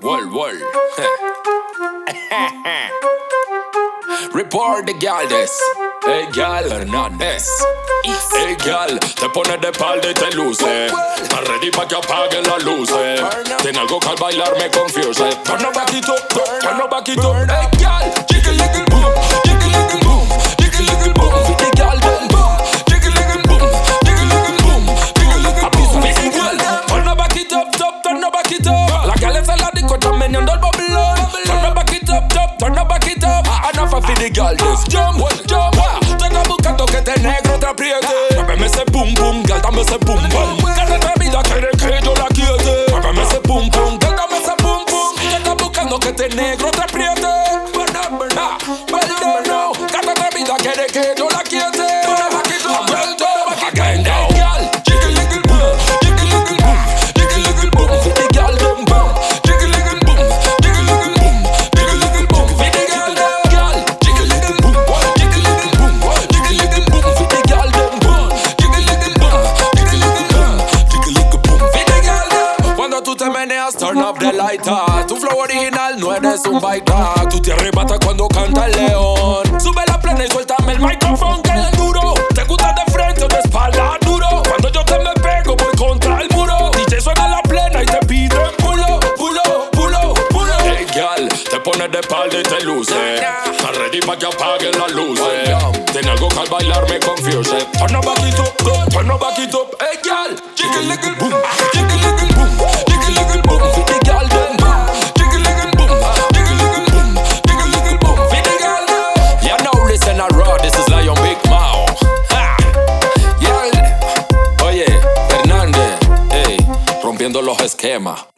Wall. Report the gal this. Hey gal, Hernández. Hey gal, te pones de espalda y te luce. Estás ready pa' que apaguen las luces. Tiene algo que al bailar me confuse. Turn up back it up, turn up back it up. Hey gal, jiggle jiggle boom, jiggle jiggle boom, jiggle jiggle boom. With the gal boom boom, jiggle jiggle boom, jiggle jiggle boom, jiggle jiggle boom. With the gal, turn up back it up, turn up back it up. La gal es en la disco, está meneando el bobulón. Turn up back it up, turn up back it up. Enough for the gal, just jump. Te estás buscando que este negro te apriete. Muéveme ese pum pum, gal, dame ese pum pum. Que esta vida quiere que yo la quiete. Muéveme ese pum pum, gal, dame ese pum pum. Te estás buscando que este negro te apriete. No, que esta vida quiere que yo la quiete. Turn up the lighter. Tu flow original no eres un baita. Tú te arrebatas cuando canta el león. Sube la plena y suéltame el micrófono que es duro. Te gusta de frente o de espalda duro. Cuando yo te me pego voy contra el muro. DJ suena la plena y te piden pulo. Hey gal, te pones de espalda y te luce. Estás ready pa' que apaguen las luces. Tiene algo que al bailar me confuse. Turn up back it up, turn up back it up. Hey gal, jiggle jiggle boom, jiggle jiggle boom, jiggle jiggle boom. With the gal boom, jiggle jiggle boom, jiggle jiggle boom, jiggle jiggle boom. With the gal, you know listen a raw, this is Lion Big Mouth. Yeah, oye, Hernández, hey, rompiendo los esquemas.